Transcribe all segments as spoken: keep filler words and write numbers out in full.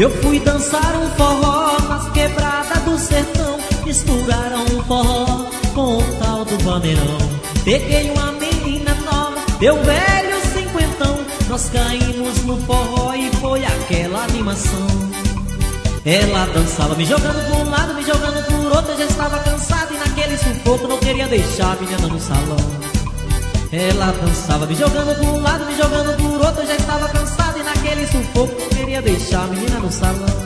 Eu fui dançar um forró nas quebradas do sertão. Misturaram um forró com o tal do bandeirão. Peguei uma menina nova, deu velho cinquentão. Nós caímos no forró e foi aquela animação. Ela dançava me jogando por um lado, me jogando por outro. Eu já estava cansado e naquele sufoco não queria deixar a menina no salão. Ela dançava me jogando por um lado, me jogando por outro. Eu já estava cansado e naquele sufoco não queria deixar a menina no salão.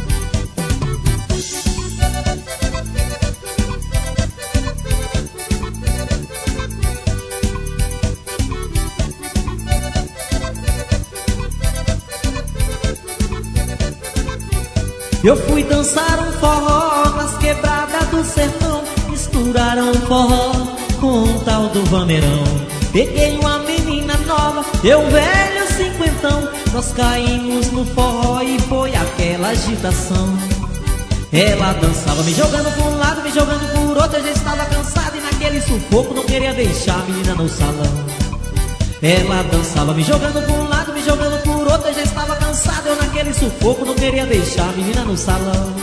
Eu fui dançar um forró nas quebradas do sertão. Misturaram um forró com um tal do bandeirão. Peguei uma menina nova, deu velho cinquentão. Nós caímos no forró e foi aquela agitação. Ela dançava me jogando por um lado, me jogando por outro. Eu já estava cansado e naquele sufoco não queria deixar a menina no salão. Ela dançava me jogando por um lado, me jogando por outro. Eu já estava cansado, eu naquele sufoco não queria deixar a menina no salão.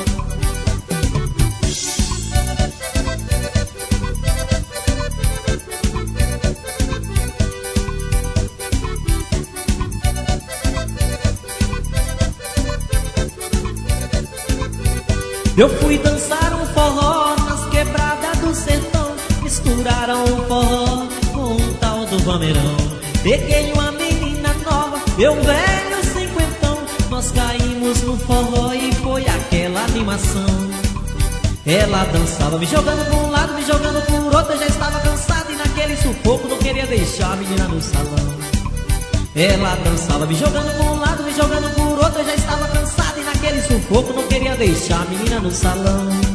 Eu fui dançar um forró nas quebradas do sertão. Misturaram um forró com um tal do bandeirão. Peguei uma menina nova, deu velho cinquentão. Nós caímos no forró e foi aquela animação. Ela dançava me jogando por um lado, me jogando por outro. Eu já estava cansado e naquele sufoco não queria deixar a menina no salão. Ela dançava me jogando por um lado, me jogando por outro. Eu já estava cansado e naquele sufoco não queria deixar a menina no salão.